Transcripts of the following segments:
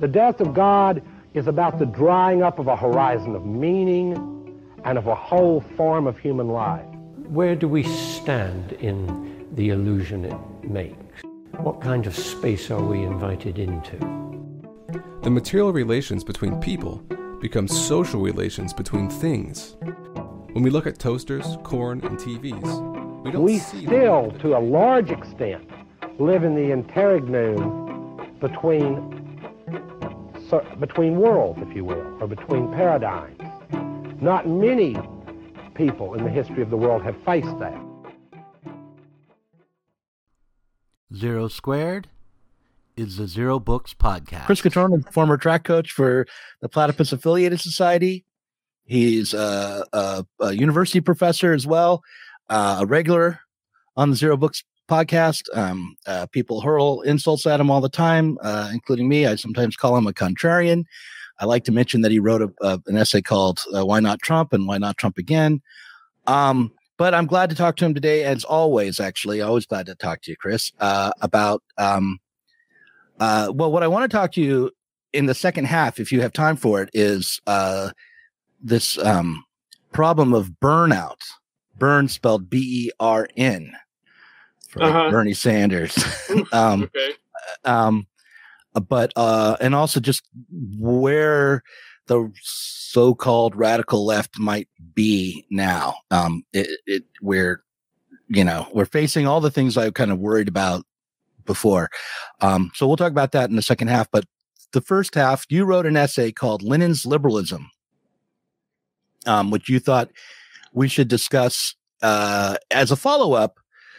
The death of God is about the drying up of a horizon of meaning and of a whole form of human life. Where do we stand in the illusion it makes? What kind of space are we invited into? The material relations between people become social relations between things. When we look at toasters, corn, and TVs, we still, to a large extent, live in the interregnum between worlds, if you will, or between paradigms. Not many people in the history of the world have faced that. Zero Squared is the Zero Books podcast. Chris Catrone, former track coach for the Platypus Affiliated Society. He's a university professor as well, a regular on the Zero Books podcast. People hurl insults at him all the time, including me. I sometimes call him a contrarian. I like to mention that he wrote an essay called Why Not Trump and Why Not Trump Again. But I'm glad to talk to him today, as always, actually. Always glad to talk to you, Chris, about what I want to talk to you in the second half, if you have time for it, is this problem of burnout. Burn spelled B-E-R-N for Bernie Sanders. Okay. But and also just where the so-called radical left might be now. We're facing all the things I kind of worried about before. So we'll talk about that in the second half. But the first half, you wrote an essay called Lenin's Liberalism, which you thought we should discuss as a follow-up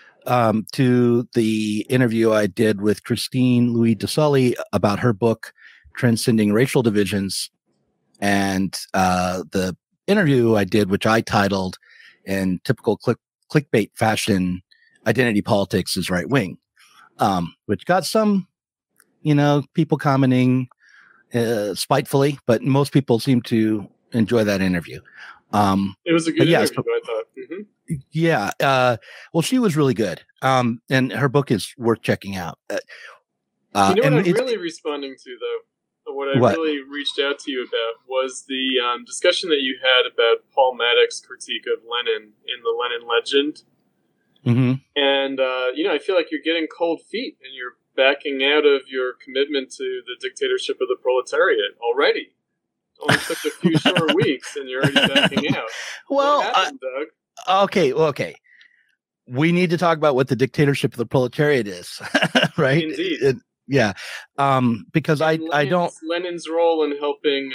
to the interview I did with Christine Louis Desailly about her book, Transcending Racial Divisions, and the interview I did, which I titled in typical clickbait fashion, Identity Politics is Right Wing, which got some, people commenting spitefully, but most people seem to enjoy that interview. It was a good interview, I thought. Mm-hmm. Yeah. Well, she was really good. And her book is worth checking out. What I'm really responding to, though, what I really reached out to you about was the discussion that you had about Paul Maddox's critique of Lenin in The Lenin Legend. Mm-hmm. And, I feel like you're getting cold feet and you're backing out of your commitment to the dictatorship of the proletariat already. Only took a few short weeks and you're already backing out. Well, what happened, Doug? Okay. We need to talk about what the dictatorship of the proletariat is, right? Indeed. Because I don't... Lenin's role in helping,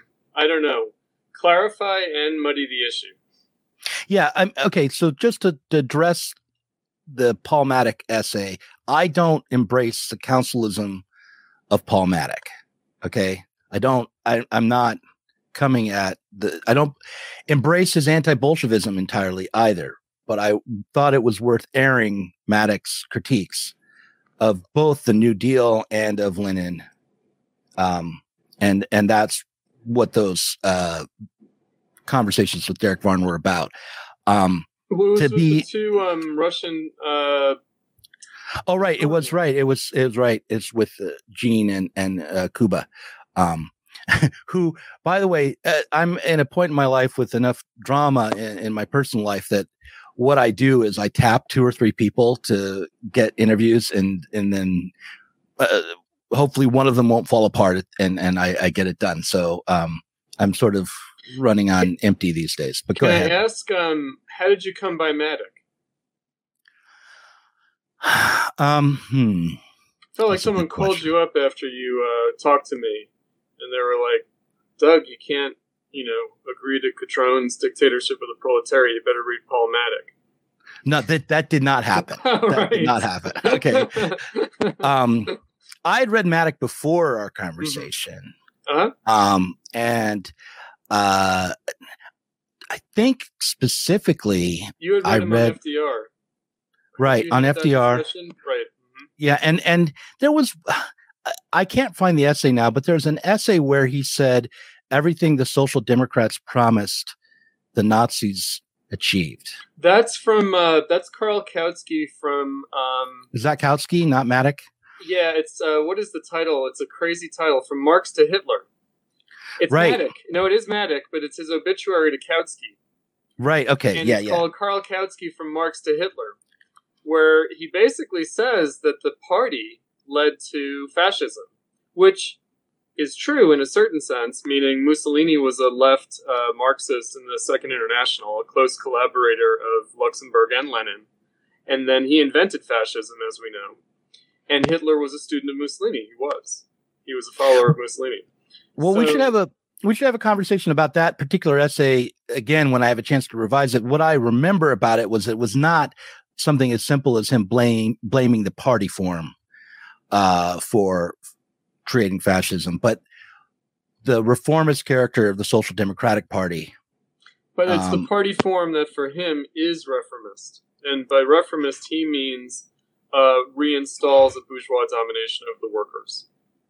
clarify and muddy the issue. Yeah, okay, so just to address the Paul Maddox essay, I don't embrace the councilism of Paul Maddox, okay? I'm not coming at I don't embrace his anti-Bolshevism entirely either, but I thought it was worth airing Maddox's critiques of both the New Deal and of Lenin. And that's what those conversations with Derek Varn were about. The two Russian. Oh, right. It was right. It was right. It's with Gene and Kuba. Who, by the way, I'm in a point in my life with enough drama in my personal life that what I do is I tap 2 or 3 people to get interviews, and then hopefully one of them won't fall apart, and I get it done. So I'm sort of running on empty these days. But go ahead. Can I ask, how did you come by Maddox? Felt like someone called you up after you talked to me. And they were like, Doug, you can't, agree to Catrone's dictatorship of the proletariat. You better read Paul Maddox. No, that did not happen. That did not happen. Okay. I had read Maddox before our conversation. Mm-hmm. And I think specifically you had read him on FDR. Right, on FDR. Right. Mm-hmm. Yeah, and there was... I can't find the essay now, but there's an essay where he said everything the Social Democrats promised, the Nazis achieved. That's from that's Karl Kautsky from. Is that Kautsky, not Maddox? Yeah, it's what is the title? It's a crazy title, From Marx to Hitler. It's Right. Maddock. No, it is Maddock, but it's his obituary to Kautsky. Right. Okay. And Yeah. it's Yeah. called Karl Kautsky From Marx to Hitler, where he basically says that the party led to fascism, which is true in a certain sense, meaning Mussolini was a left Marxist in the Second International, a close collaborator of Luxemburg and Lenin. And then he invented fascism, as we know. And Hitler was a student of Mussolini. He was a follower of Mussolini. Well, we So- should have a conversation about that particular essay again when I have a chance to revise it. What I remember about it was not something as simple as him blaming the party form for creating fascism, but the reformist character of the Social Democratic Party. But it's the party form that for him is reformist. And by reformist, he means reinstalls a bourgeois domination of the workers.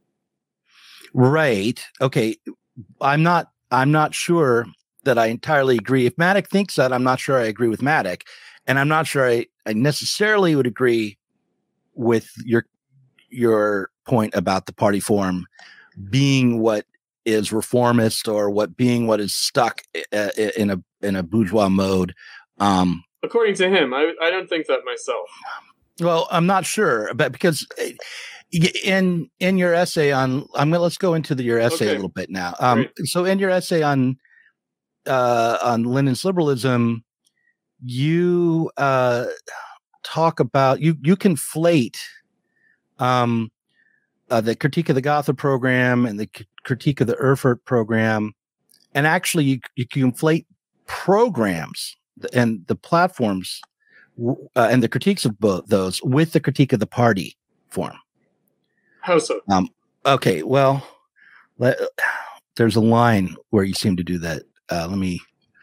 Right. Okay. I'm not sure that I entirely agree. If Maddock thinks that, I'm not sure I agree with Maddock. And I'm not sure I necessarily would agree with your point about the party form being what is reformist or what is stuck in a bourgeois mode. According to him, I don't think that myself. Well, I'm not sure, but because in your essay on, let's go into your essay a little bit now. So in your essay on Lenin's liberalism, you talk about you conflate the critique of the Gotha program and the critique of the Erfurt program, and actually you conflate programs and the platforms and the critiques of both those with the critique of the party form. How so? Okay, well, there's a line where you seem to do that. Let me.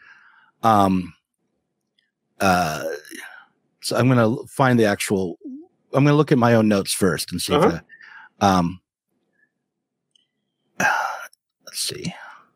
So I'm going to find the actual. I'm going to look at my own notes first and see if. Let's see.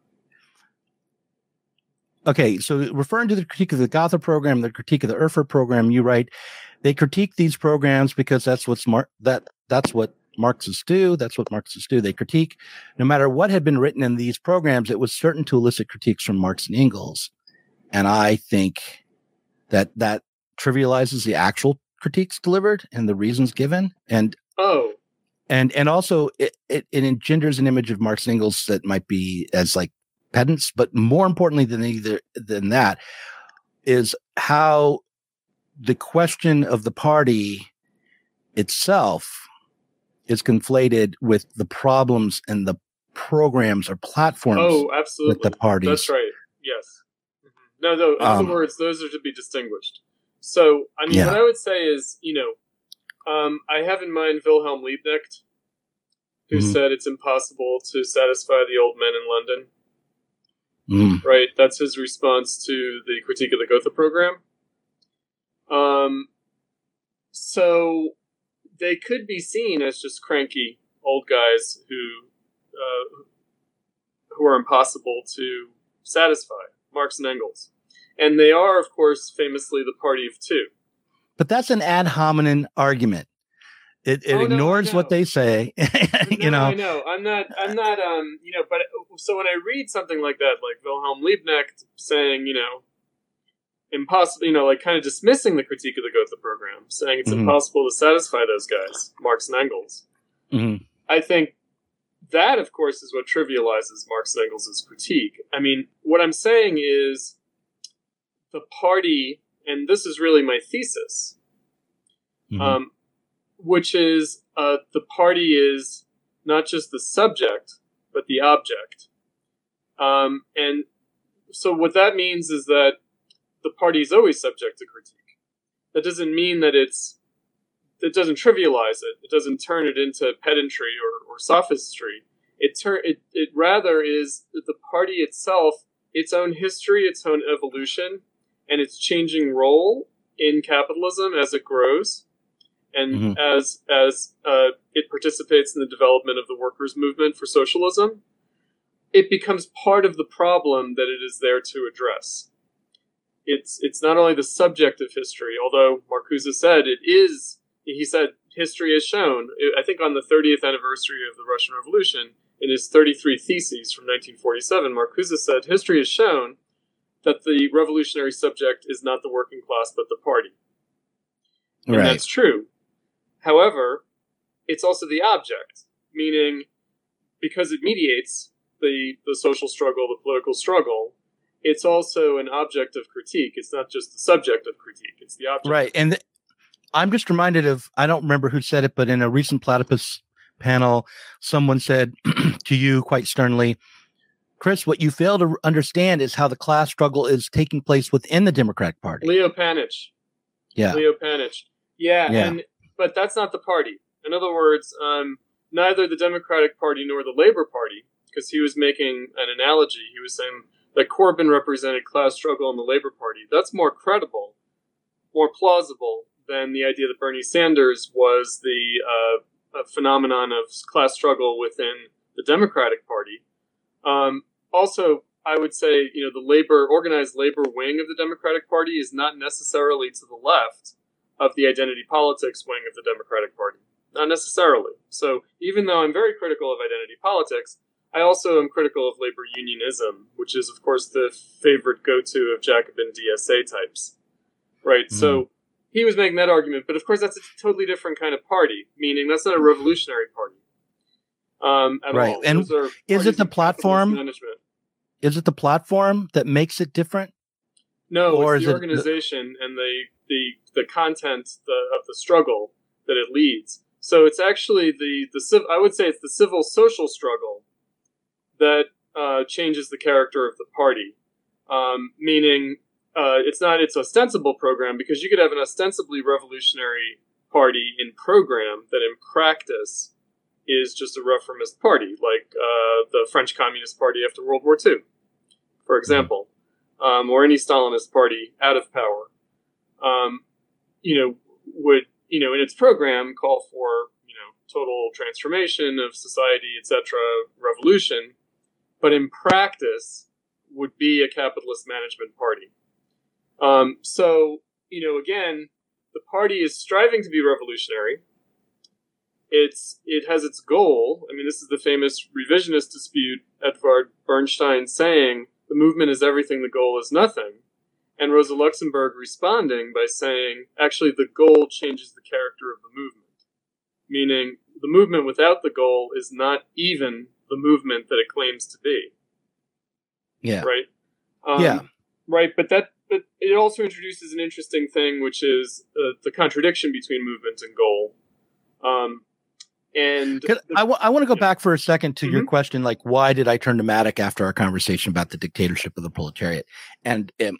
Okay, so referring to the critique of the Gotha program, the critique of the Erfurt program, you write, they critique these programs because that's what Marxists do. That's what Marxists do. They critique, no matter what had been written in these programs, it was certain to elicit critiques from Marx and Engels. And I think that trivializes the actual critiques delivered and the reasons given. And also it engenders an image of Marx and Engels that might be as like pedants, but more importantly than that is how the question of the party itself is conflated with the problems and the programs or platforms. Oh, absolutely. With the parties. That's right. Yes. Mm-hmm. No, in other words, those are to be distinguished. So, I mean, what I would say is, I have in mind Wilhelm Liebknecht, who said it's impossible to satisfy the old men in London. Right? That's his response to the critique of the Gotha program. So they could be seen as just cranky old guys who are impossible to satisfy, Marx and Engels. And they are, of course, famously the party of two. But that's an ad hominem argument. It ignores what they say. I know. I'm not, but so when I read something like that, like Wilhelm Liebknecht saying, impossible, like kind of dismissing the critique of the Gotha program, saying it's impossible to satisfy those guys, Marx and Engels. I think that, of course, is what trivializes Marx and Engels' critique. I mean, what I'm saying is the party, and this is really my thesis, which is the party is not just the subject, but the object. And so what that means is that the party is always subject to critique. That doesn't mean that it doesn't trivialize it. It doesn't turn it into pedantry or sophistry. It rather is the party itself, its own history, its own evolution, and its changing role in capitalism as it grows. And as it participates in the development of the workers' movement for socialism, it becomes part of the problem that it is there to address. It's not only the subject of history, although Marcuse said it is. He said, history has shown, I think on the 30th anniversary of the Russian Revolution, in his 33 Theses from 1947, Marcuse said, history has shown that the revolutionary subject is not the working class, but the party. And Right. that's true. However, it's also the object, meaning because it mediates the social struggle, the political struggle, it's also an object of critique. It's not just the subject of critique, it's the object. Right. And I'm just reminded of, I don't remember who said it, but in a recent Platypus panel, someone said to you quite sternly, Chris, what you fail to understand is how the class struggle is taking place within the Democratic Party. Leo Panitch. Yeah. Leo Panitch. Yeah. Yeah. But that's not the party. In other words, neither the Democratic Party nor the Labor Party, because he was making an analogy. He was saying that Corbyn represented class struggle in the Labor Party. That's more credible, more plausible than the idea that Bernie Sanders was the a phenomenon of class struggle within the Democratic Party. Also, I would say, the organized labor wing of the Democratic Party is not necessarily to the left of the identity politics wing of the Democratic Party. Not necessarily. So even though I'm very critical of identity politics, I also am critical of labor unionism, which is, of course, the favorite go-to of Jacobin DSA types. Right? Mm. So he was making that argument, but of course that's a totally different kind of party, meaning that's not a revolutionary party. At right. all. And is it the platform? Management. Is it the platform that makes it different? No, or it's the organization and the content of the struggle that it leads. So it's actually I would say it's the civil social struggle that changes the character of the party. Meaning it's not its ostensible program, because you could have an ostensibly revolutionary party in program that in practice is just a reformist party, like the French Communist Party after World War II, for example, or any Stalinist party out of power, would, in its program call for, total transformation of society, etc., revolution, but in practice would be a capitalist management party. So, again, the party is striving to be revolutionary. It has its goal. I mean, this is the famous revisionist dispute, Edvard Bernstein saying, the movement is everything, the goal is nothing. And Rosa Luxemburg responding by saying, actually, the goal changes the character of the movement. Meaning, the movement without the goal is not even the movement that it claims to be. Yeah. Right? Yeah. Right, but it also introduces an interesting thing, which is the contradiction between movement and goal. I want to go back for a second to your question, like, why did I turn to Madoc after our conversation about the dictatorship of the proletariat? And then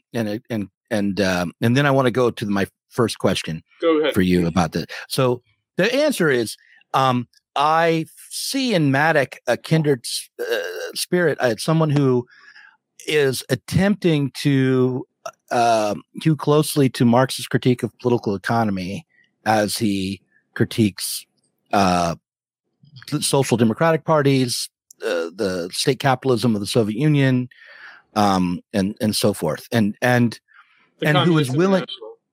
I want to go to my first question for you about this. So the answer is, I see in Madoc a kindred spirit. Someone who is attempting to too closely to Marx's critique of political economy as he critiques social democratic parties, the state capitalism of the Soviet Union, and so forth, and who is willing,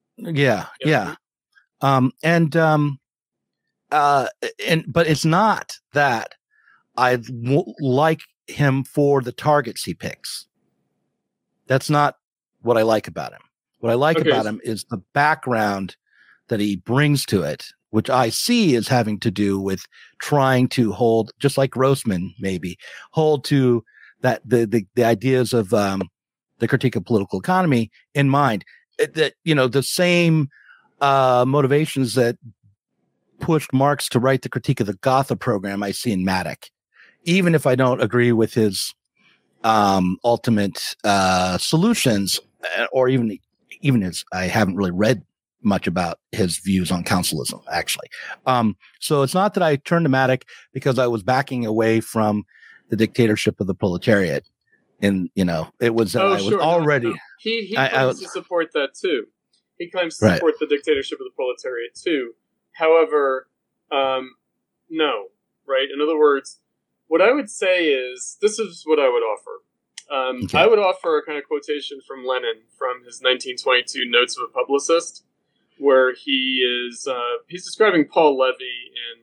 but it's not that I like him for the targets he picks. That's not what I like about him. What I like about him is the background that he brings to it, which I see is having to do with trying to hold, just like Grossman, maybe hold to that the ideas of the critique of political economy in mind. That, the same motivations that pushed Marx to write the Critique of the Gotha program I see in Madoc, even if I don't agree with his ultimate solutions, or even as I haven't really read much about his views on councilism, actually. So it's not that I turned to Madoc because I was backing away from the dictatorship of the proletariat. And, it was, I was already. No. He claims to support that too. He claims to support the dictatorship of the proletariat too. However, no, right? In other words, what I would say is, this is what I would offer. I would offer a kind of quotation from Lenin from his 1922 Notes of a Publicist, where he's describing Paul Levy in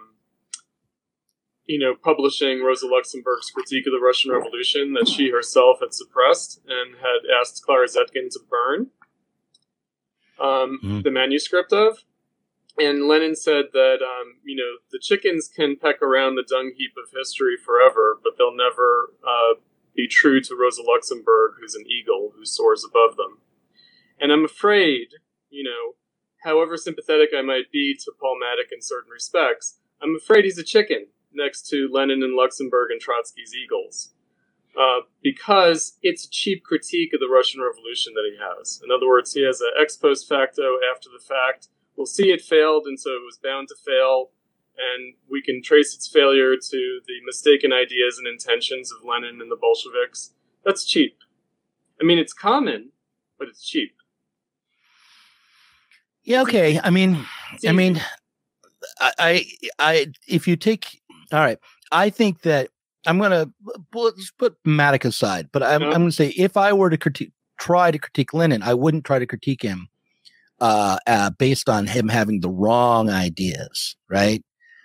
publishing Rosa Luxemburg's critique of the Russian Revolution that she herself had suppressed and had asked Clara Zetkin to burn the manuscript of. And Lenin said that, the chickens can peck around the dung heap of history forever, but they'll never be true to Rosa Luxemburg, who's an eagle who soars above them. And I'm afraid, however sympathetic I might be to Paul Matic in certain respects, I'm afraid he's a chicken next to Lenin and Luxemburg and Trotsky's eagles. Because it's a cheap critique of the Russian Revolution that he has. In other words, he has an ex post facto, after the fact. We'll see it failed, and so it was bound to fail, and we can trace its failure to the mistaken ideas and intentions of Lenin and the Bolsheviks. That's cheap. I mean, it's common, but it's cheap. Yeah, okay. If you take, all right, I think that I'm going to put Matic aside, but I'm going to say if I were to try to critique Lenin, I wouldn't try to critique him based on him having the wrong ideas, right?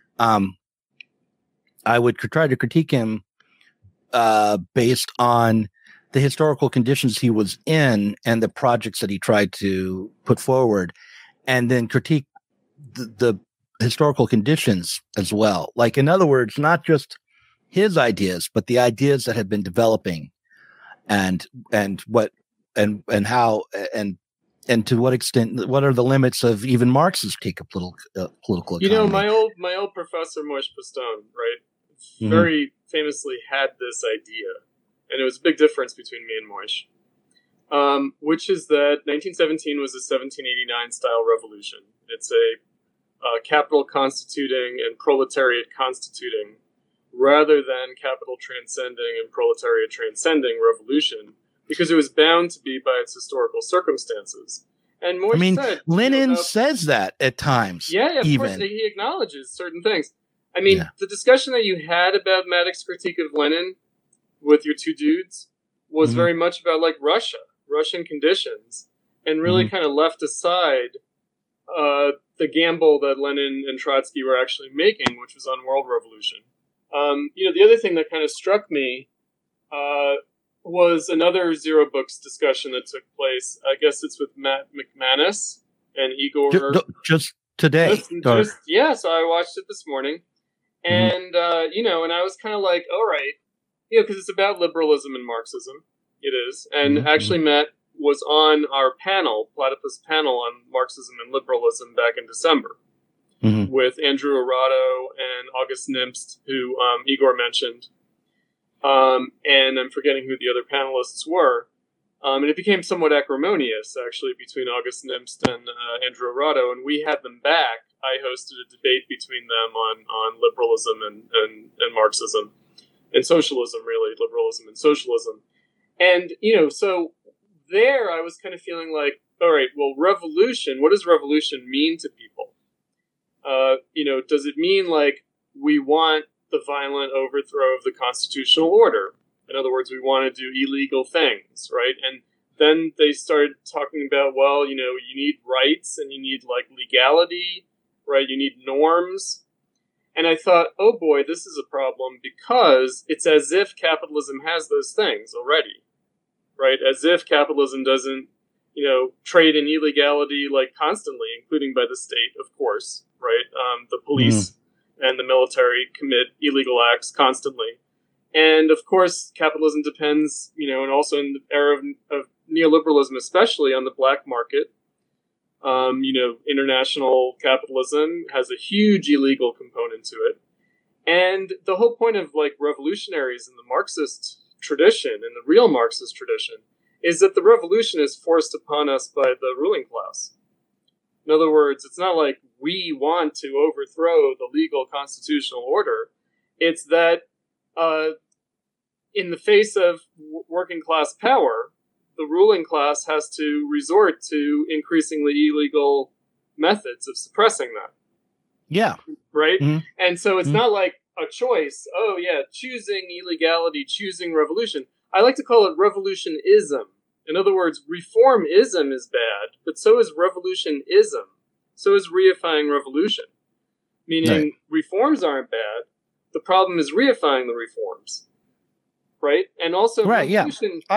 I would try to critique him based on the historical conditions he was in and the projects that he tried to put forward, and then critique the historical conditions as well. Like, in other words, not just his ideas, but the ideas that have been developing, and how and to what extent, what are the limits of even Marx's take of political economy? My old professor Moishe Postone, right, very famously had this idea, and it was a big difference between me and Moishe, which is that 1917 was a 1789 style revolution. It's a capital constituting and proletariat constituting, rather than capital transcending and proletariat transcending revolution, because it was bound to be by its historical circumstances. And Moishe said, Lenin says that at times. Yeah, of course, he acknowledges certain things. I mean, the discussion that you had about Matic's critique of Lenin with your two dudes was very much about like Russian conditions, and really kind of left aside the gamble that Lenin and Trotsky were actually making, which was on world revolution. The other thing that kind of struck me was another Zero Books discussion that took place. I guess it's with Matt McManus and Igor. Just today. So I watched it this morning. And, and I was kind of like, all right, because it's about liberalism and Marxism. It is. And actually, Matt was on our panel, Platypus panel, on Marxism and liberalism back in December with Andrew Arado and August Nimst, who Igor mentioned. And I'm forgetting who the other panelists were. And it became somewhat acrimonious, actually, between August Nimst and Andrew Arado, and we had them back. I hosted a debate between them on liberalism and Marxism and socialism, really, liberalism and socialism. And, so there I was kind of feeling like, all right, well, revolution, what does revolution mean to people? Does it mean like we want the violent overthrow of the constitutional order? In other words, we want to do illegal things, right? And then they started talking about, well, you need rights and you need like legality, right? You need norms. And I thought, oh boy, this is a problem, because it's as if capitalism has those things already, right? As if capitalism doesn't, trade in illegality like constantly, including by the state, of course, right? The police and the military commit illegal acts constantly. And of course, capitalism depends, and also in the era of neoliberalism, especially on the black market. International capitalism has a huge illegal component to it. And the whole point of like revolutionaries in the Marxist tradition, in the real Marxist tradition, is that the revolution is forced upon us by the ruling class. In other words, it's not like we want to overthrow the legal constitutional order. It's that in the face of working class power, the ruling class has to resort to increasingly illegal methods of suppressing that. Yeah. Right? And so it's not like a choice. Oh, yeah, choosing illegality, choosing revolution. I like to call it revolutionism. In other words, reformism is bad, but so is revolutionism. So is reifying revolution. Meaning reforms aren't bad. The problem is reifying the reforms. Right? And also right, yeah.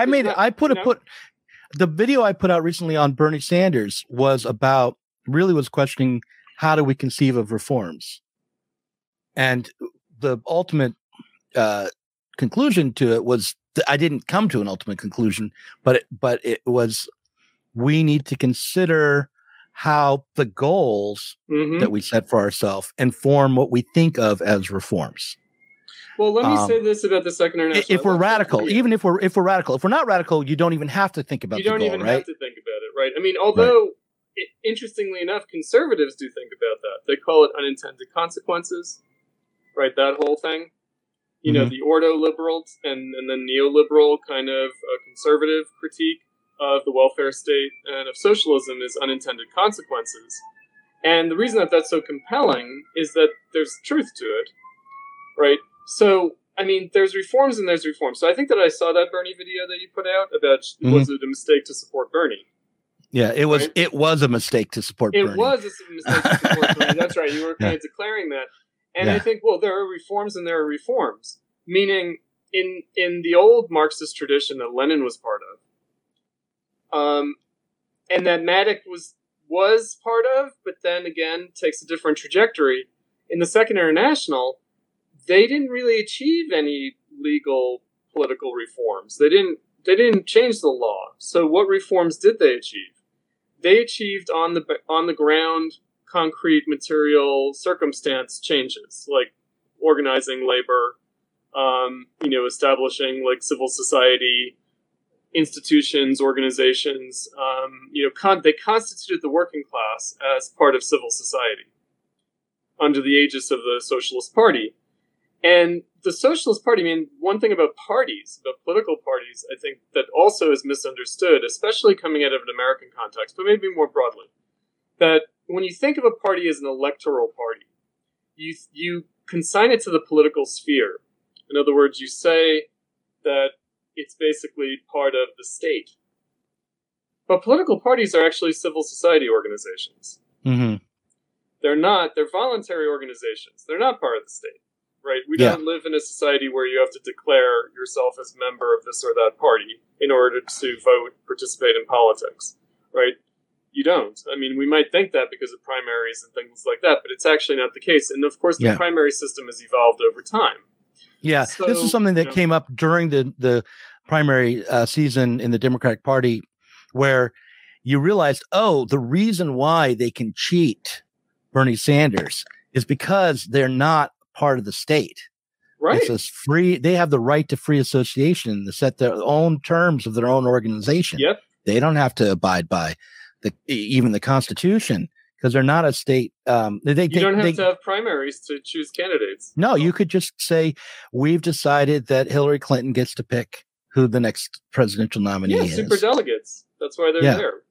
The video I put out recently on Bernie Sanders was questioning how do we conceive of reforms? And the ultimate conclusion to it was I didn't come to an ultimate conclusion, but it was we need to consider how the goals that we set for ourselves inform what we think of as reforms. Well, let me say this about the Second International. If we're radical, if we're radical, if we're not radical, you don't even have to think about the goal, right? You don't even have to think about it, right? I mean, although, interestingly enough, conservatives do think about that. They call it unintended consequences, right? That whole thing. You know, the ordo-liberal and then neoliberal kind of conservative critique of the welfare state and of socialism is unintended consequences. And the reason that that's so compelling is that there's truth to it, right? So, I mean, there's reforms and there's reforms. So I think that I saw that Bernie video that you put out about was it a mistake to support Bernie? Yeah, it was. Right? It was a mistake to support Bernie. It was a mistake to support Bernie. That's right. You were kind of declaring that. And I think, well, there are reforms and there are reforms. Meaning, in the old Marxist tradition that Lenin was part of, and that Matic was part of, but then again takes a different trajectory. In the Second International, they didn't really achieve any legal political reforms. They didn't change the law. So what reforms did they achieve? They achieved on the ground, concrete material circumstance changes, like organizing labor, establishing like civil society institutions, organizations. They constituted the working class as part of civil society under the aegis of the Socialist Party. And the Socialist Party, I mean, one thing about parties, about political parties, I think that also is misunderstood, especially coming out of an American context, but maybe more broadly, that when you think of a party as an electoral party, you consign it to the political sphere. In other words, you say that it's basically part of the state. But political parties are actually civil society organizations. Mm-hmm. They're voluntary organizations. They're not part of the state, right? We don't live in a society where you have to declare yourself as a member of this or that party in order to vote, participate in politics, right? You don't. I mean, we might think that because of primaries and things like that, but it's actually not the case. And of course, the primary system has evolved over time. Yeah, so, this is something that came up during the primary season in the Democratic Party, where you realized, the reason why they can cheat Bernie Sanders is because they're not part of the state. Right. It's free. They have the right to free association to set their own terms of their own organization. Yep. They don't have to abide by even the Constitution. Because they're not a state. You don't have to have primaries to choose candidates. No, you could just say, we've decided that Hillary Clinton gets to pick who the next presidential nominee is. Yeah, superdelegates. That's why they're there.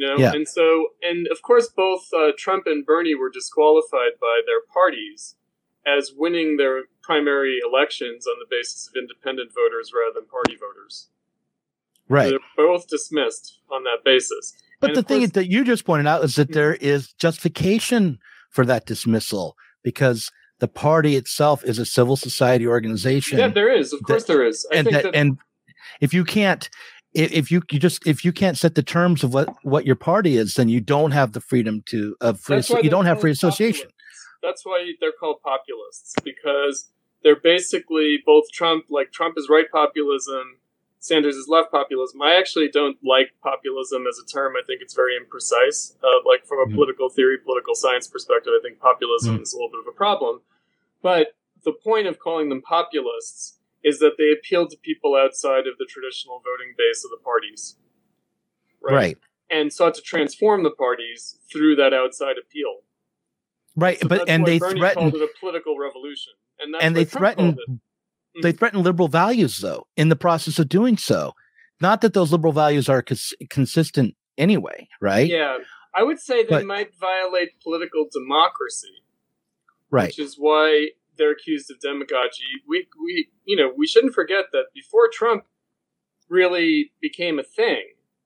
And of course, both Trump and Bernie were disqualified by their parties as winning their primary elections on the basis of independent voters rather than party voters. Right. So they're both dismissed on that basis. But the thing that you just pointed out is that there is justification for that dismissal because the party itself is a civil society organization. Yeah, there is. Of course, there is. And if you can't, if you can't set the terms of what your party is, then you don't have the freedom to you don't have free association. Populists. That's why they're called populists, because they're basically both Trump is right populism. Sanders is left populism. I actually don't like populism as a term. I think it's very imprecise. From a political theory, political science perspective, I think populism is a little bit of a problem. But the point of calling them populists is that they appeal to people outside of the traditional voting base of the parties. Right. And sought to transform the parties through that outside appeal. Right. So they Bernie threatened called it a political revolution. And they threatened. They threaten liberal values, though, in the process of doing so. Not that those liberal values are consistent anyway, right? Yeah, I would say they might violate political democracy, right? Which is why they're accused of demagoguery. We shouldn't forget that before Trump really became a thing,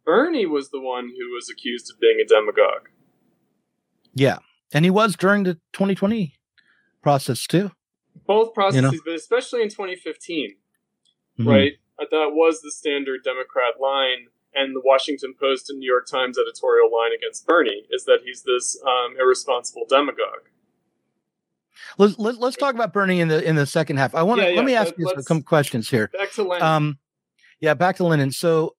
Bernie was the one who was accused of being a demagogue. Yeah. And he was during the 2020 process too. Both processes, You know? but especially in 2015, Mhm. right? That was the standard Democrat line, and the Washington Post and New York Times editorial line against Bernie is that he's this irresponsible demagogue. Let's talk about Bernie in the second half. I want to let me ask you some questions here. Back to Lenin. Back to Lenin. So,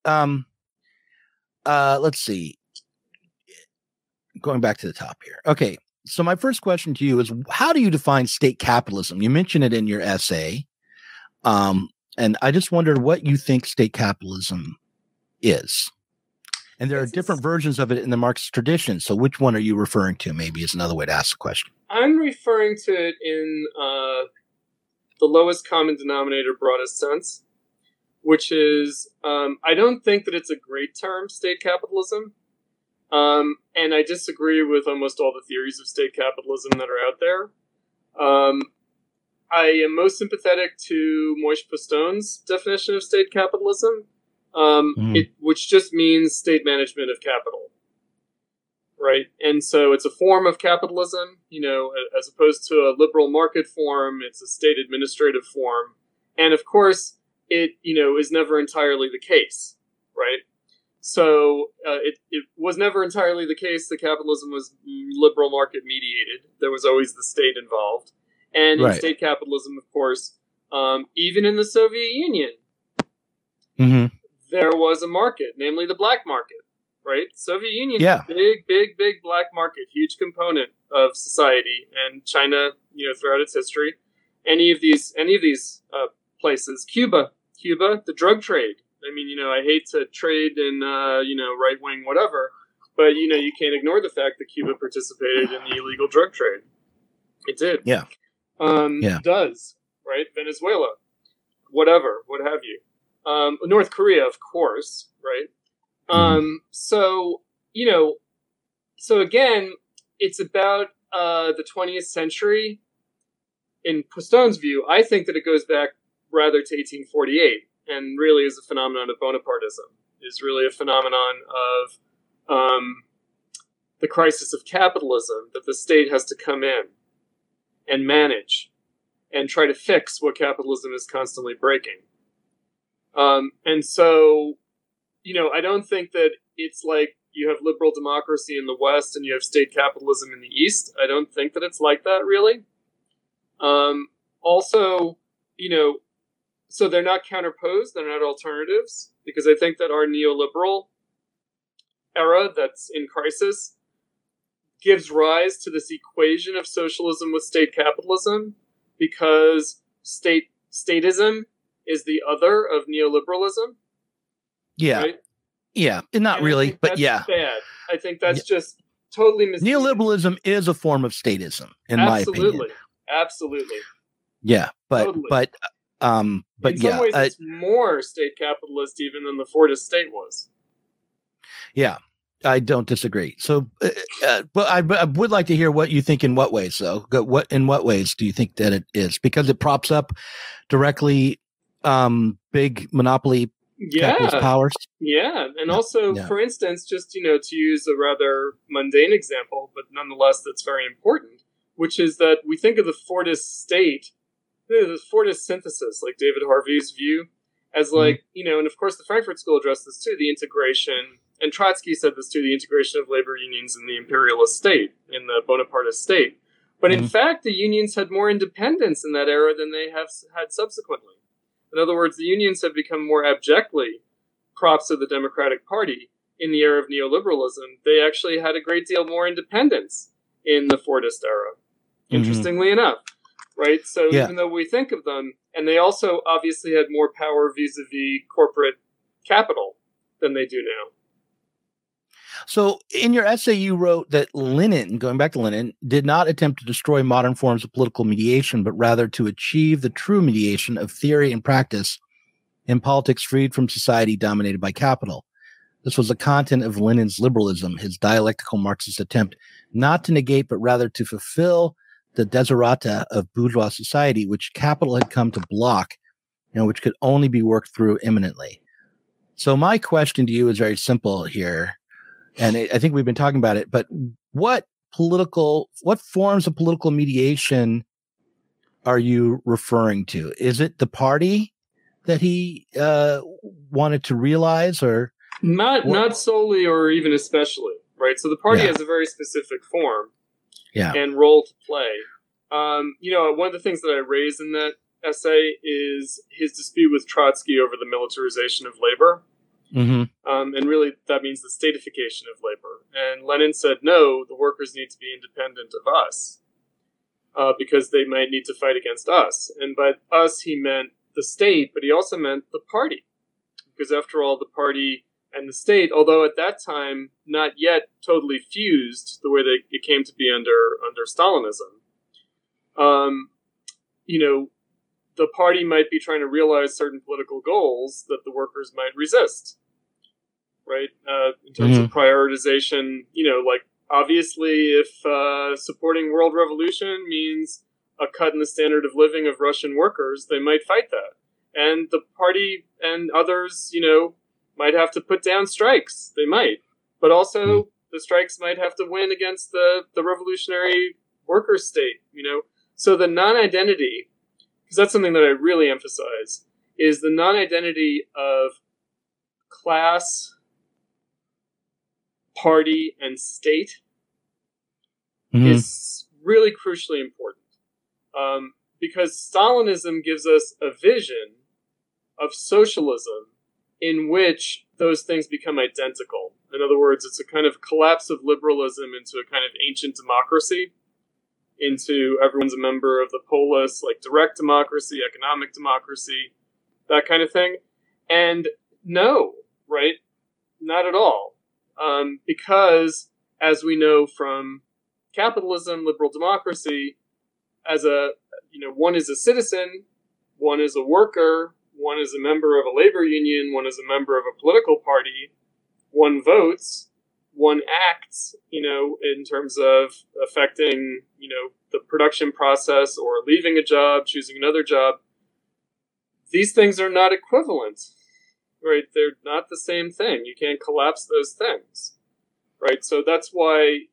let's see. Going back to the top here. Okay. So my first question to you is, how do you define state capitalism? You mentioned it in your essay. And I just wondered what you think state capitalism is. And there are different versions of it in the Marxist tradition. So which one are you referring to? Maybe is another way to ask the question. I'm referring to it in the lowest common denominator, broadest sense, which is, I don't think that it's a great term, state capitalism. And I disagree with almost all the theories of state capitalism that are out there. I am most sympathetic to Moishe Postone's definition of state capitalism, which just means state management of capital. Right? And so it's a form of capitalism, as opposed to a liberal market form, it's a state administrative form. And of course, it, is never entirely the case, right? So it was never entirely the case that capitalism was liberal market mediated. There was always the state involved. And in state capitalism, of course, even in the Soviet Union, there was a market, namely the black market, right? Soviet Union, big black market, huge component of society, and China, throughout its history. Any of these places, Cuba, the drug trade. I mean, I hate to trade in, right-wing whatever, but, you can't ignore the fact that Cuba participated in the illegal drug trade. It did. Yeah. Does, right? Venezuela, whatever, what have you. North Korea, of course, right? So again, it's about the 20th century. In Postone's view, I think that it goes back rather to 1848, and really is a phenomenon of Bonapartism, is really a phenomenon of the crisis of capitalism, that the state has to come in and manage and try to fix what capitalism is constantly breaking. And so, I don't think that it's like you have liberal democracy in the West and you have state capitalism in the East. I don't think that it's like that, really. Also, so they're not counterposed, they're not alternatives, because I think that our neoliberal era that's in crisis gives rise to this equation of socialism with state capitalism, because statism is the other of neoliberalism. Yeah. Right? Yeah. Not really, but that's bad. I think that's just totally misleading. Neoliberalism is a form of statism, in my opinion. Absolutely. Yeah. But totally. but in some ways it's more state capitalist even than the Fordist state was. Yeah. I don't disagree. So, but I would like to hear what you think in what ways, though. In what ways do you think that it is? Because it props up directly big monopoly capitalist powers. Yeah. And also, for instance, just, to use a rather mundane example, but nonetheless that's very important, which is that we think of the Fordist state, the Fordist synthesis, like David Harvey's view, as like, and of course the Frankfurt School addressed this too, the integration. And Trotsky said this too, the integration of labor unions in the imperialist state, in the Bonapartist state. But in fact, the unions had more independence in that era than they have had subsequently. In other words, the unions have become more abjectly props of the Democratic Party in the era of neoliberalism. They actually had a great deal more independence in the Fordist era, interestingly enough. Right? So even though we think of them, and they also obviously had more power vis-a-vis corporate capital than they do now. So in your essay, you wrote that Lenin, going back to Lenin, did not attempt to destroy modern forms of political mediation, but rather to achieve the true mediation of theory and practice in politics freed from society dominated by capital. This was the content of Lenin's liberalism, his dialectical Marxist attempt not to negate, but rather to fulfill the desiderata of bourgeois society, which capital had come to block, which could only be worked through imminently. So my question to you is very simple here, and I think we've been talking about it, but what forms of political mediation are you referring to? Is it the party that he wanted to realize, or not solely or even especially, right? So the party Yeah. has a very specific form Yeah. and role to play. One of the things that I raise in that essay is his dispute with Trotsky over the militarization of labor. Mm-hmm. And really, that means the statification of labor. And Lenin said, no, the workers need to be independent of us because they might need to fight against us. And by us, he meant the state, but he also meant the party. Because after all, the party and the state, although at that time not yet totally fused the way that it came to be under Stalinism, the party might be trying to realize certain political goals that the workers might resist, right? In terms of prioritization, like obviously if supporting world revolution means a cut in the standard of living of Russian workers, they might fight that. And the party and others, might have to put down strikes. They might. But also the strikes might have to win against the revolutionary workers' state, So the non-identity, because that's something that I really emphasize, is the non-identity of class, party, and state is really crucially important. Because Stalinism gives us a vision of socialism in which those things become identical. In other words, it's a kind of collapse of liberalism into a kind of ancient democracy, into everyone's a member of the polis, like direct democracy, economic democracy, that kind of thing. And no, right? Not at all. Because, as we know from capitalism, liberal democracy, one is a citizen, one is a worker, one is a member of a labor union, one is a member of a political party, one votes, one acts, in terms of affecting, the production process or leaving a job, choosing another job. These things are not equivalent, right? They're not the same thing. You can't collapse those things, right? So that's why,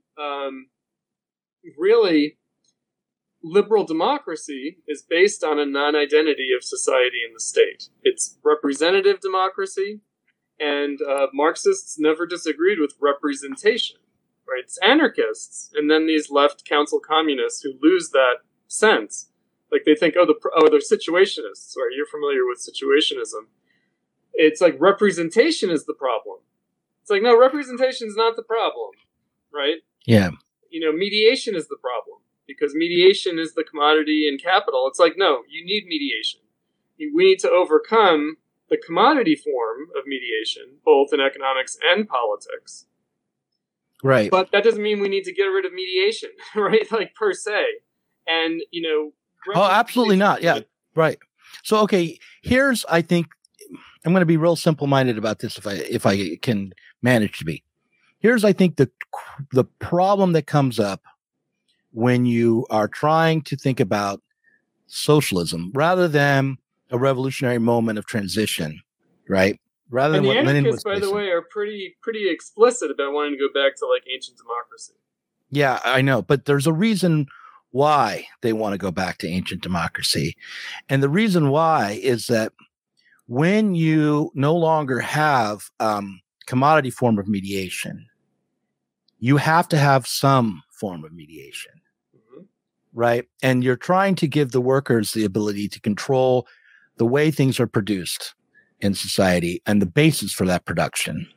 really, liberal democracy is based on a non-identity of society and the state. It's representative democracy, and Marxists never disagreed with representation, right? It's anarchists, and then these left council communists who lose that sense. Like they think, they're situationists, right? You're familiar with situationism. It's like representation is the problem. It's like, no, representation is not the problem, right? Yeah. Mediation is the problem. Because mediation is the commodity in capital. It's like, no, you need mediation. We need to overcome the commodity form of mediation, both in economics and politics. Right. But that doesn't mean we need to get rid of mediation, right? Like, per se. And, absolutely not. Yeah, right. So, okay, I think, I'm going to be real simple-minded about this if I can manage to be. Here's, I think, the problem that comes up when you are trying to think about socialism rather than a revolutionary moment of transition, right? Rather than the what Lenin was anarchists, by the facing. way, are pretty explicit about wanting to go back to like ancient democracy. Yeah, I know, but there's a reason why they want to go back to ancient democracy, and the reason why is that when you no longer have commodity form of mediation, you have to have some form of mediation. Right. And you're trying to give the workers the ability to control the way things are produced in society and the basis for that production,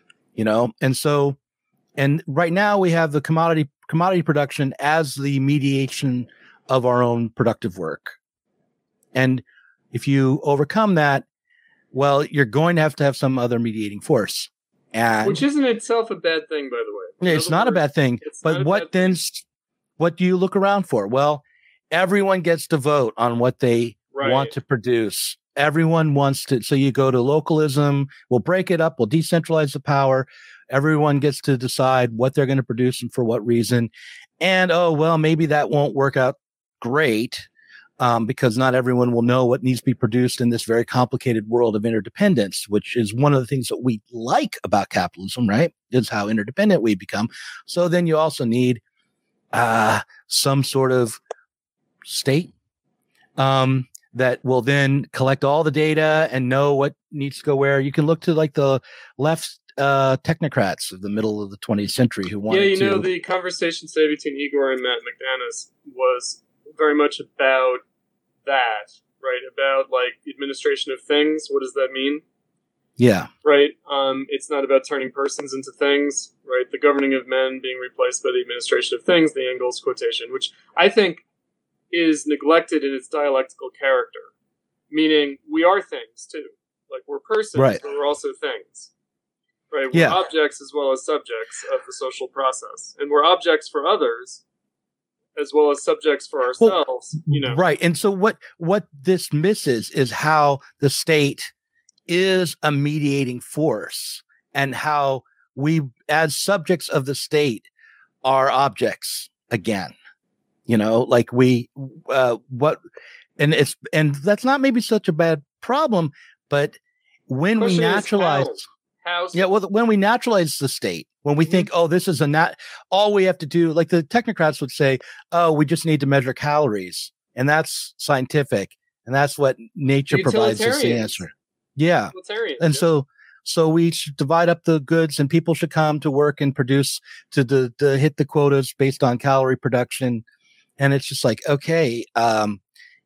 and right now we have the commodity production as the mediation of our own productive work. And if you overcome that, well, you're going to have some other mediating force. And which isn't itself a bad thing, by the way. It's not a bad thing. But what then? What do you look around for? Well, everyone gets to vote on what they want to produce. Everyone wants to. So you go to localism. We'll break it up. We'll decentralize the power. Everyone gets to decide what they're going to produce and for what reason. And maybe that won't work out great. because not everyone will know what needs to be produced in this very complicated world of interdependence, which is one of the things that we like about capitalism, right? Is how interdependent we become. So then you also need some sort of state that will then collect all the data and know what needs to go where. You can look to like the left technocrats of the middle of the 20th century who wanted to. The conversation today between Igor and Matt McManus was very much about that, right? About like administration of things. What does that mean? Yeah. Right. It's not about turning persons into things, right? The governing of men being replaced by the administration of things, the Engels quotation, which I think is neglected in its dialectical character, meaning we are things too. Like we're persons, right, but we're also things. Right? We're objects as well as subjects of the social process. And we're objects for others as well as subjects for ourselves, Right. And so what this misses is how the state is a mediating force and how we, as subjects of the state, are objects again. Like and that's not maybe such a bad problem, but when we naturalize, when we naturalize the state, when we think, oh, this is all we have to do, like the technocrats would say, oh, we just need to measure calories, and that's scientific, and that's what nature provides us the answer. Yeah, and so we should divide up the goods, and people should come to work and produce to hit the quotas based on calorie production. And it's just like, okay, and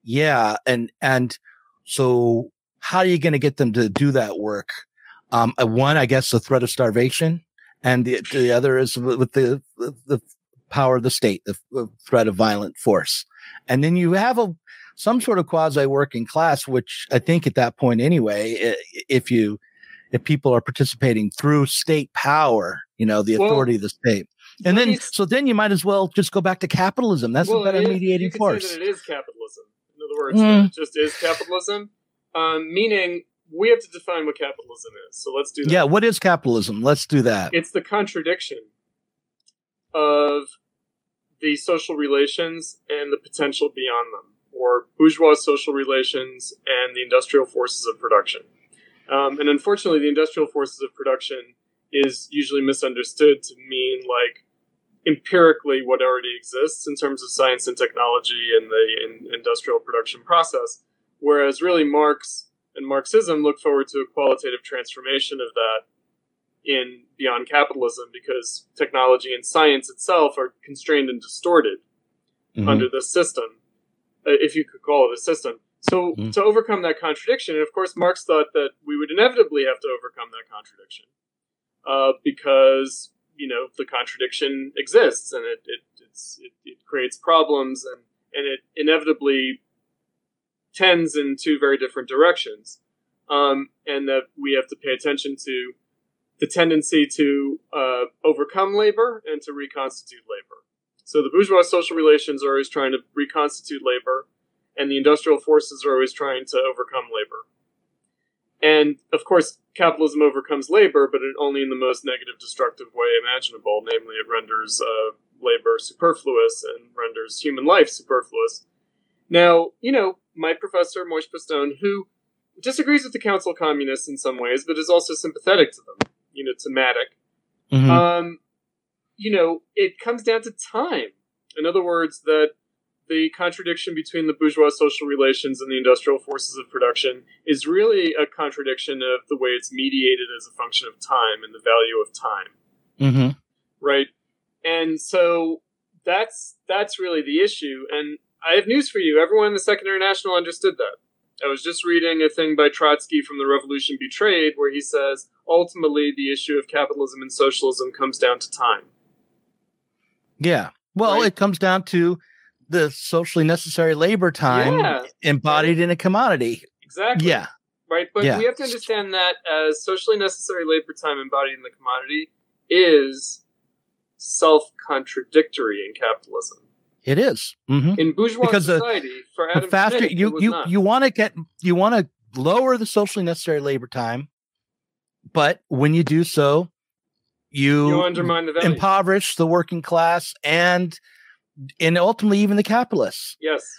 so how are you going to get them to do that work? One, I guess, the threat of starvation, and the other is with the power of the state, the threat of violent force. And then you have some sort of quasi working class, which I think at that point anyway, if people are participating through state power, the authority of the state. And then you might as well just go back to capitalism. That's a better mediating force. Say that it is capitalism. In other words, it just is capitalism, meaning we have to define what capitalism is. So let's do that. Yeah, what is capitalism? Let's do that. It's the contradiction of the social relations and the potential beyond them, or bourgeois social relations and the industrial forces of production. And unfortunately, the industrial forces of production is usually misunderstood to mean like empirically what already exists in terms of science and technology and the industrial production process, whereas really Marx and Marxism look forward to a qualitative transformation of that in beyond capitalism, because technology and science itself are constrained and distorted under this system, if you could call it a system. So to overcome that contradiction, and of course Marx thought that we would inevitably have to overcome that contradiction, because the contradiction exists, and it creates problems, and it inevitably tends in two very different directions, and that we have to pay attention to the tendency to overcome labor and to reconstitute labor. So the bourgeois social relations are always trying to reconstitute labor, and the industrial forces are always trying to overcome labor. And, of course, capitalism overcomes labor, but only in the most negative, destructive way imaginable. Namely, it renders labor superfluous and renders human life superfluous. Now, my professor, Moishe Pistone, who disagrees with the Council Communists in some ways, but is also sympathetic to them, to Matic, it comes down to time. In other words, that the contradiction between the bourgeois social relations and the industrial forces of production is really a contradiction of the way it's mediated as a function of time and the value of time. Right? And so that's really the issue. And I have news for you. Everyone in the Second International understood that. I was just reading a thing by Trotsky from The Revolution Betrayed, where he says, ultimately, the issue of capitalism and socialism comes down to time. Yeah. Well, right? It comes down to the socially necessary labor time embodied in a commodity. Exactly. Yeah. Right. But we have to understand that as socially necessary labor time embodied in the commodity is self-contradictory in capitalism. It is. In bourgeois society, for Adam faster Smith, you want to lower the socially necessary labor time, but when you do so, you undermine the value. Impoverish the working class and ultimately even the capitalists. Yes.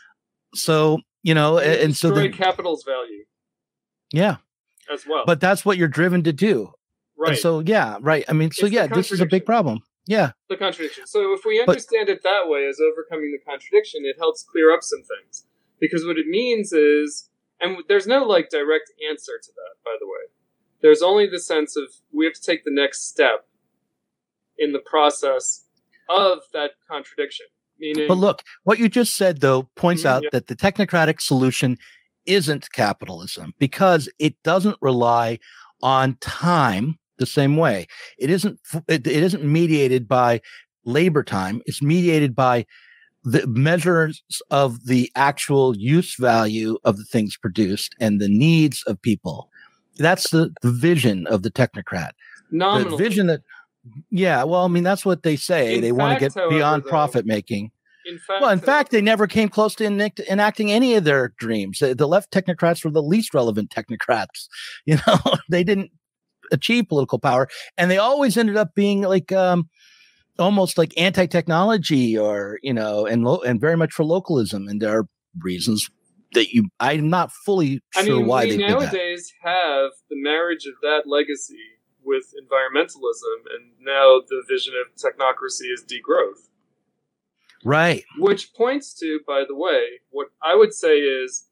So, and so destroy capital's value. Yeah. As well. But that's what you're driven to do. Right. And so, yeah, right. I mean, so yeah, this is a big problem. Yeah. The contradiction. So if we understand it that way as overcoming the contradiction, it helps clear up some things. Because what it means is, and there's no direct answer to that, by the way. There's only the sense of we have to take the next step in the process of that contradiction. Meaning, but look, what you just said, though, points out that the technocratic solution isn't capitalism because it doesn't rely on time the same way. It isn't mediated by labor time. It's mediated by the measures of the actual use value of the things produced and the needs of people. That's the vision of the technocrat. Nominal. The vision that, yeah, well, I mean, that's what they say. They want to get beyond profit making. In fact, they never came close to enacting any of their dreams. The left technocrats were the least relevant technocrats. They didn't achieve political power, and they always ended up being almost like anti-technology or, and very much for localism. And there are reasons that I'm not fully sure why they did that. We nowadays have the marriage of that legacy with environmentalism, and now the vision of technocracy is degrowth. Right. Which points to, by the way, what I would say is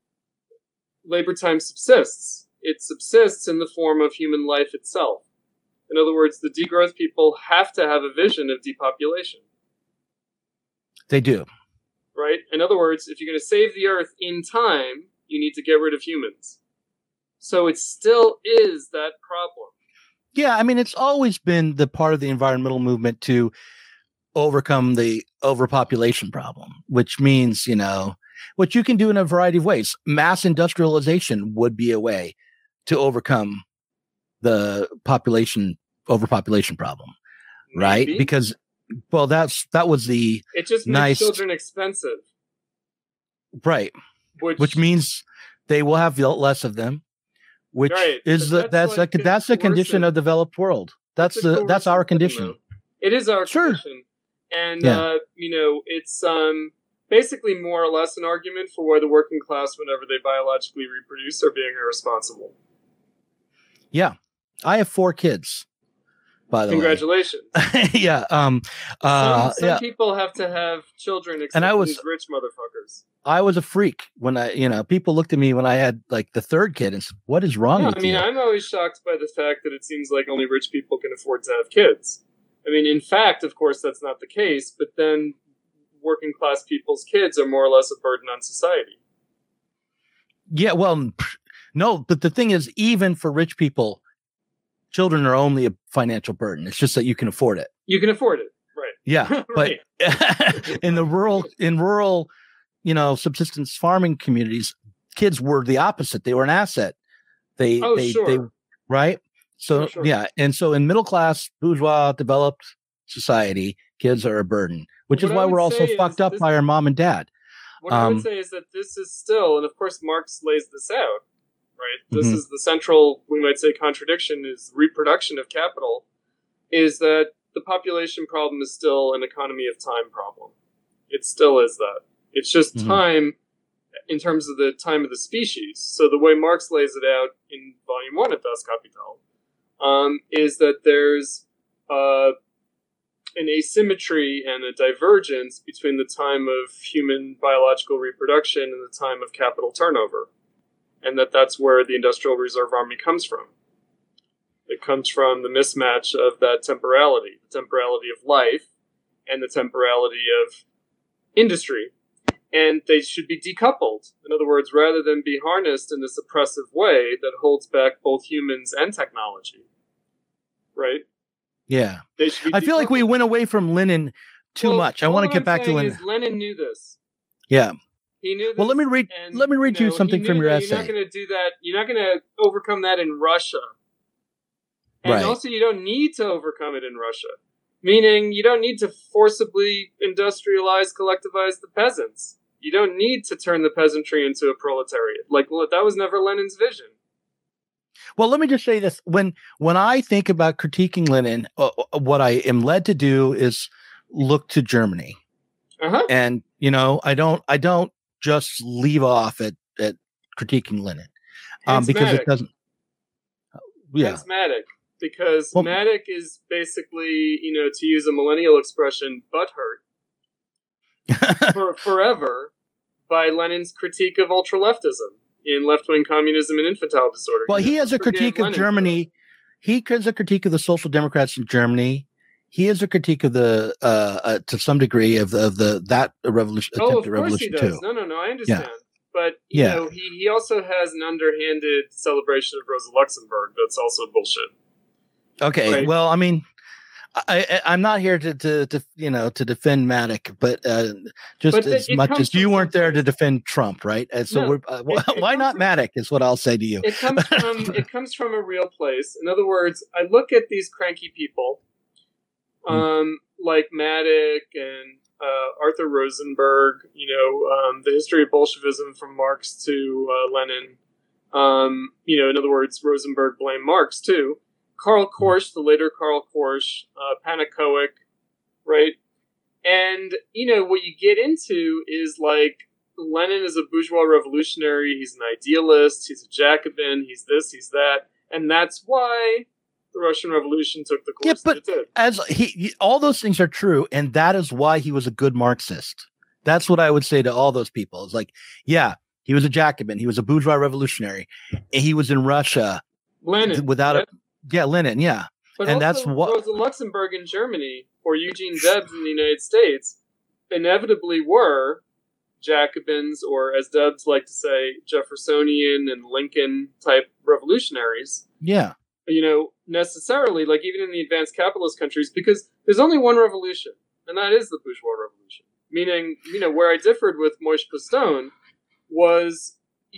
labor time subsists. It subsists in the form of human life itself. In other words, the degrowth people have to have a vision of depopulation. They do. Right? In other words, if you're going to save the earth in time, you need to get rid of humans. So it still is that problem. Yeah, I mean, it's always been the part of the environmental movement to overcome the overpopulation problem, which means, what you can do in a variety of ways. Mass industrialization would be a way to overcome the overpopulation problem, right? Maybe. Because, well, that was the it just makes children expensive, right? Which means they will have less of them, which is that's the condition of the developed world. That's our condition. It is our condition, and it's basically more or less an argument for why the working class, whenever they biologically reproduce, are being irresponsible. Yeah. I have 4 kids, by the way. Congratulations. Yeah. Some people have to have children, except these rich motherfuckers. I was a freak when people looked at me when I had the 3rd kid and said, what is wrong with you? I'm always shocked by the fact that it seems like only rich people can afford to have kids. I mean, in fact, of course, that's not the case, but then working class people's kids are more or less a burden on society. Yeah, well, no, but the thing is, even for rich people, children are only a financial burden. It's just that you can afford it. You can afford it, right? Yeah, right. But in rural, subsistence farming communities, kids were the opposite. They were an asset. They right. So sure. Yeah, and so in middle class, bourgeois, developed society, kids are a burden, which is why we're all so fucked up by our mom and dad. What I would say is that this is still, and of course Marx lays this out, right? This is the central, we might say, contradiction is reproduction of capital, is that the population problem is still an economy of time problem. It still is that. It's just time in terms of the time of the species. So the way Marx lays it out in Volume 1 of Das Kapital is that there's an asymmetry and a divergence between the time of human biological reproduction and the time of capital turnover. And that's where the Industrial Reserve Army comes from. It comes from the mismatch of that temporality, the temporality of life and the temporality of industry. And they should be decoupled. In other words, rather than be harnessed in this oppressive way that holds back both humans and technology. Right? Yeah. They should be I feel like we went away from Lenin too much. I want to get back to Lenin. Lenin knew this. Yeah. He knew this. Well, let me read you something from your essay. You're not going to do that. You're not going to overcome that in Russia. And also, you don't need to overcome it in Russia. Meaning, you don't need to forcibly industrialize, collectivize the peasants. You don't need to turn the peasantry into a proletariat. That was never Lenin's vision. Well, let me just say this. When I think about critiquing Lenin, what I am led to do is look to Germany. And, I don't just leave off at critiquing Lenin, Hence because Matic. it doesn't. Yeah, Hence Matic. Because Well- Matic is basically, to use a millennial expression, butthurt for forever by Lenin's critique of ultra-leftism in left-wing communism and infantile disorder. well, he has a Forgive critique of Lenin for Germany. He has a critique of the Social Democrats in Germany. He has a critique of the to some degree of that revolution, that. Oh, of attempted course he revolution does. too. No, I understand. But, Yeah. he also has an underhanded celebration of Rosa Luxemburg that's also bullshit. Okay, Right. well, I mean, I'm not here to defend Matic, but just But as it much comes as you from weren't there to someplace. defend Trump, right? And so No, we're it why comes not from- Matic is what I'll say to you. It comes from a real place. In other words, I look at these cranky people, like Matic and Arthur Rosenberg. The history of Bolshevism from Marx to Lenin. In other words, Rosenberg blamed Marx too. Karl Korsch, the later Karl Korsch, Panakowick, right? And what you get into is like Lenin is a bourgeois revolutionary. He's an idealist. He's a Jacobin. He's this. He's that. And that's why the Russian Revolution took the course that it did. As all those things are true, and that is why he was a good Marxist. That's what I would say to all those people. It's like, yeah, he was a Jacobin. He was a bourgeois revolutionary. And he was in Russia Lenin, without right? Lenin, yeah. But and also that's what- Rosa Luxemburg in Germany or Eugene Debs in the United States inevitably were Jacobins, or as Debs like to say, Jeffersonian and Lincoln type revolutionaries. Yeah. Necessarily, like even in the advanced capitalist countries, because there's only one revolution, and that is the bourgeois revolution. Meaning, where I differed with Moishe Postone was,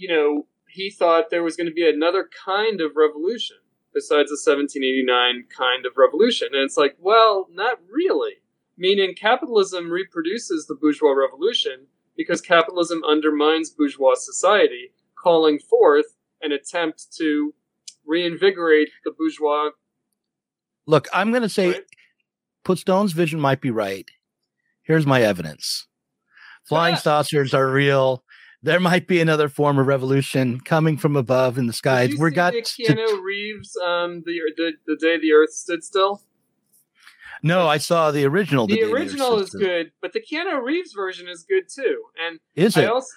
he thought there was going to be another kind of revolution besides the 1789 kind of revolution. And it's like, well, not really. Meaning capitalism reproduces the bourgeois revolution because capitalism undermines bourgeois society, calling forth an attempt to reinvigorate the bourgeois. Look, I'm going to say Right? Postone's vision might be right. Here's my evidence. Flying saucers are real. There might be another form of revolution coming from above in the skies. Did you We see got the Keanu Reeves, the day the Earth stood still? No, I saw the original. The Day the Earth original Stood is Still. good, but the Keanu Reeves version is good too. And Is I it? also,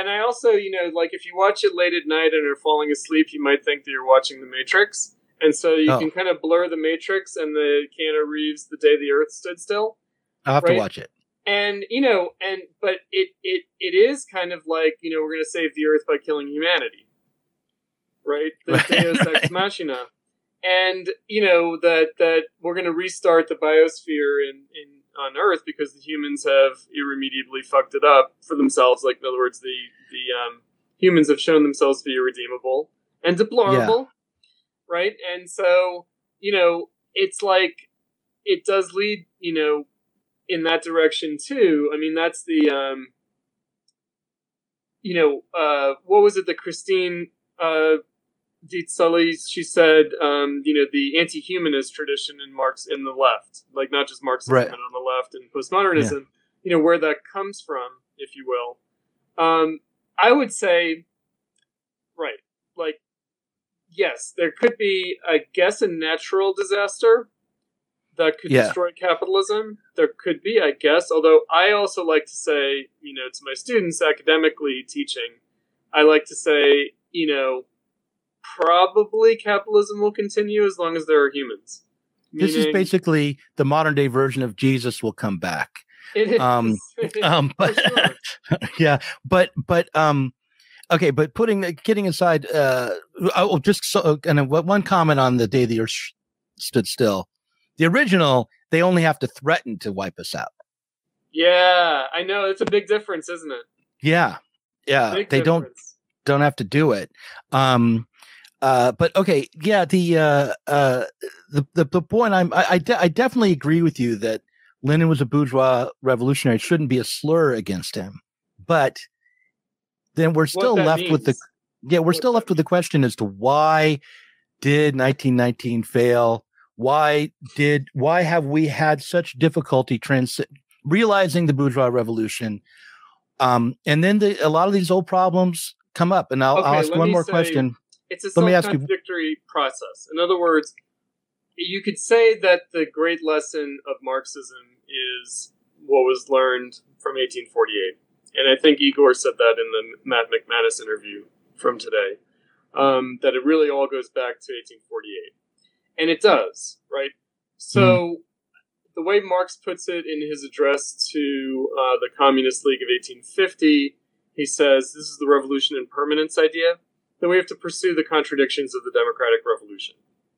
like if you watch it late at night and are falling asleep, you might think that you're watching The Matrix, and so you Oh. can kind of blur The Matrix and the Keanu Reeves, The Day the Earth Stood Still. I'll have to right? watch it. And but it is kind of like we're going to save the Earth by killing humanity, right? The Deus Ex Machina, and that we're going to restart the biosphere in on Earth because the humans have irremediably fucked it up for themselves. Like in other words, the humans have shown themselves to be irredeemable and deplorable, right? And so it's like it does lead in that direction too. I mean, that's the what was it that Christine Dietz Sully, she said, the anti-humanist tradition in the left, like not just Marxism, Right. but on the left and postmodernism, where that comes from, if you will. I would say, right, like, yes, there could be, I guess, a natural disaster that could destroy capitalism. There could be, I guess, although I also like to say, to my students academically teaching, I like to say, probably capitalism will continue as long as there are humans. This is Meaning- basically the modern day version of Jesus will come back. It is. But For sure. yeah, but okay, but getting aside, one comment on the day the Earth stood still. The original, they only have to threaten to wipe us out. Yeah, I know. It's a big difference, isn't it? Yeah, Big they difference. don't have to do it. But okay, yeah. The point I definitely agree with you that Lenin was a bourgeois revolutionary. It shouldn't be a slur against him. But then we're still that left with the means. we're still left with the question as to why did 1919 fail? Why have we had such difficulty realizing the bourgeois revolution? And then a lot of these old problems come up. And I'll ask one more question. It's a self-contradictory process. In other words, you could say that the great lesson of Marxism is what was learned from 1848. And I think Igor said that in the Matt McManus interview from today, that it really all goes back to 1848. And it does, right? So the way Marx puts it in his address to the Communist League of 1850, he says, this is the revolution in permanence idea. Then we have to pursue the contradictions of the democratic revolution.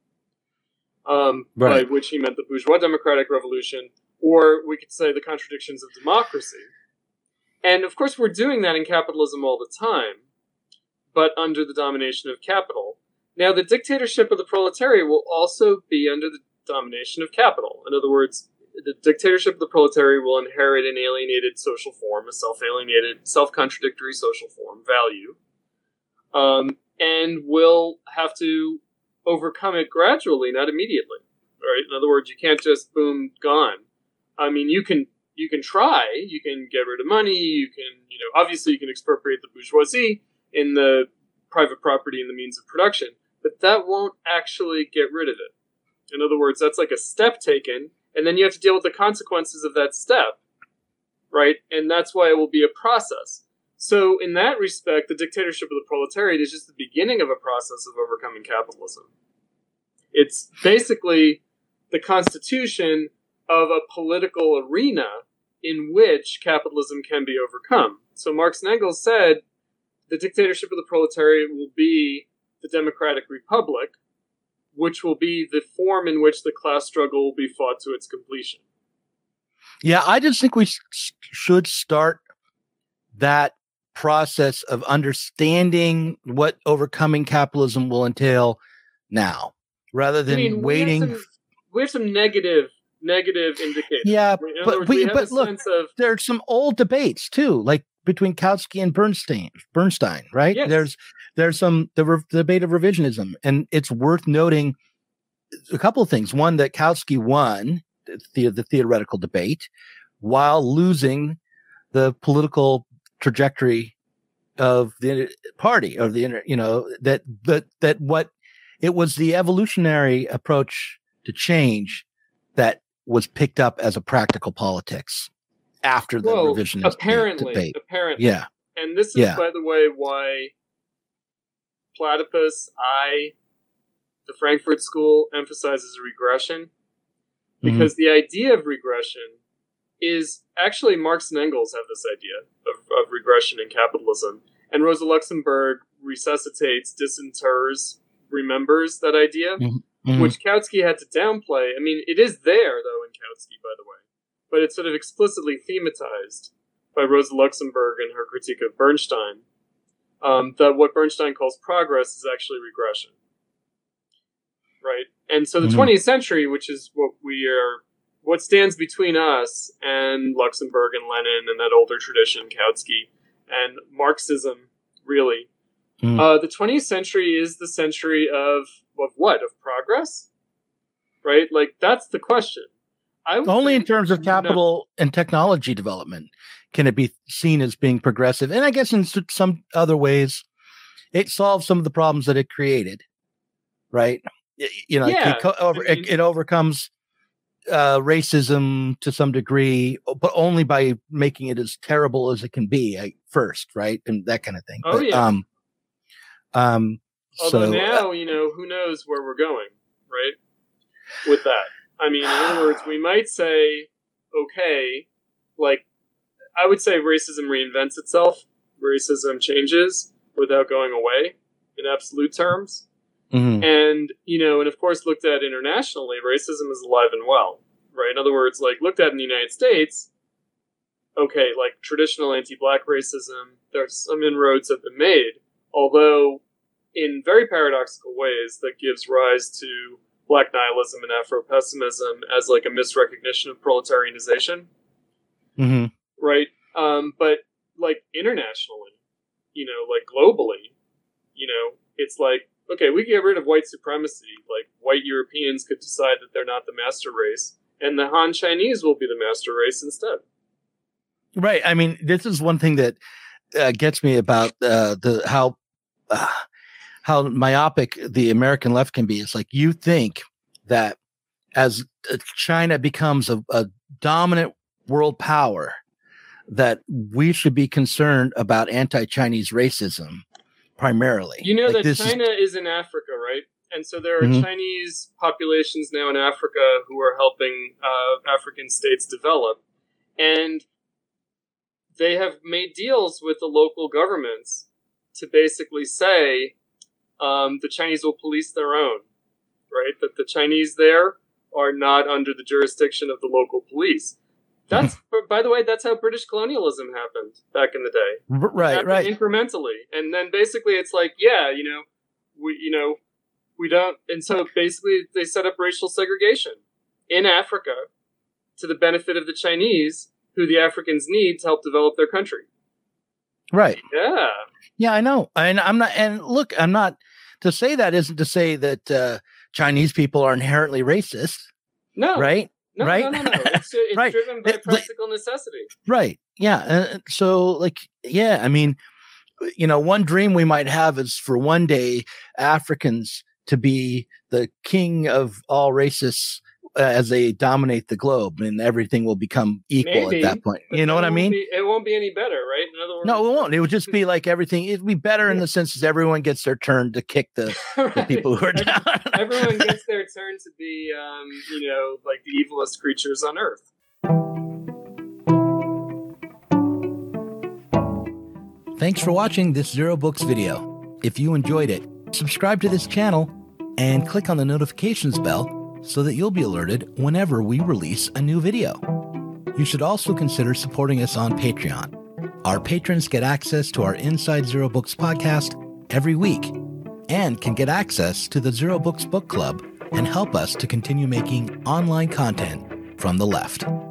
By which he meant the bourgeois democratic revolution, or we could say the contradictions of democracy. And of course, we're doing that in capitalism all the time, but under the domination of capital. Now, the dictatorship of the proletariat will also be under the domination of capital. In other words, the dictatorship of the proletariat will inherit an alienated social form, a self-alienated, self-contradictory social form, value, and will have to overcome it gradually, not immediately. Right? In other words, you can't just boom, gone. I mean, you can try. You can get rid of money. You can, obviously, you can expropriate the bourgeoisie in the private property and the means of production, but that won't actually get rid of it. In other words, that's like a step taken, and then you have to deal with the consequences of that step, right? And that's why it will be a process. So in that respect, the dictatorship of the proletariat is just the beginning of a process of overcoming capitalism. It's basically the constitution of a political arena in which capitalism can be overcome. So Marx and Engels said the dictatorship of the proletariat will be the democratic republic, which will be the form in which the class struggle will be fought to its completion. Yeah, I just think we should start that process of understanding what overcoming capitalism will entail now, rather than waiting. We have some negative indicators. Yeah, but look, there are some old debates too, like between Kautsky and Bernstein, right? Yes. There's the debate of revisionism, and it's worth noting a couple of things. One, that Kautsky won the theoretical debate while losing the political trajectory of the party, or that what it was the evolutionary approach to change that was picked up as a practical politics after the revisionist debate. Apparently. Yeah. And this is, by the way, why Platypus, the Frankfurt School emphasizes regression, because the idea of regression is actually Marx and Engels have this idea of regression in capitalism, and Rosa Luxemburg resuscitates, disinters, remembers that idea, which Kautsky had to downplay. I mean, it is there, though, in Kautsky, by the way, but it's sort of explicitly thematized by Rosa Luxemburg in her critique of Bernstein, that what Bernstein calls progress is actually regression. Right? And so the 20th century, which is what stands between us and Luxemburg and Lenin and that older tradition, Kautsky, and Marxism, really. The 20th century is the century of what? Of progress? Right? Like, that's the question. Only in terms of capital and technology development can it be seen as being progressive. And I guess in some other ways, it solves some of the problems that it created, right? It overcomes racism to some degree, but only by making it as terrible as it can be first, right? And that kind of thing. Although now, who knows where we're going, right? With that. I mean, in other words, we might say, okay, like, I would say racism reinvents itself. Racism changes without going away in absolute terms. And, and of course, looked at internationally, racism is alive and well, right? In other words, like, looked at in the United States, okay, like traditional anti-black racism, there's some inroads have been made, although in very paradoxical ways that gives rise to black nihilism and Afro-pessimism as like a misrecognition of proletarianization. Right? But like internationally, like globally, it's like, okay, we can get rid of white supremacy. Like, white Europeans could decide that they're not the master race, and the Han Chinese will be the master race instead. Right. I mean, this is one thing that gets me about how myopic the American left can be. It's like you think that as China becomes a dominant world power, that we should be concerned about anti-Chinese racism primarily. You know like that China is in Africa, right? And so there are Chinese populations now in Africa who are helping African states develop. And they have made deals with the local governments to basically say the Chinese will police their own, right? That the Chinese there are not under the jurisdiction of the local police. That's, by the way, that's how British colonialism happened back in the day. Right. Incrementally. And then basically it's like, yeah, we don't. And so basically they set up racial segregation in Africa to the benefit of the Chinese, who the Africans need to help develop their country. Right. Yeah. Yeah, I know. And I'm not to say that isn't to say that Chinese people are inherently racist. No. Right? No, right? no. It's right. driven by practical necessity. Right. Yeah. So, I mean, one dream we might have is for one day Africans to be the king of all races as they dominate the globe, and everything will become equal at that point. You know what I mean? It won't be any better, right? In other words, no, it won't. It would just be like everything. It'd be better in the sense that everyone gets their turn to kick the people who are down. Everyone gets their turn to be, like the evilest creatures on earth. Thanks for watching this Zero Books video. If you enjoyed it, subscribe to this channel and click on the notifications bell so that you'll be alerted whenever we release a new video. You should also consider supporting us on Patreon. Our patrons get access to our Inside Zero Books podcast every week and can get access to the Zero Books Book Club and help us to continue making online content from the left.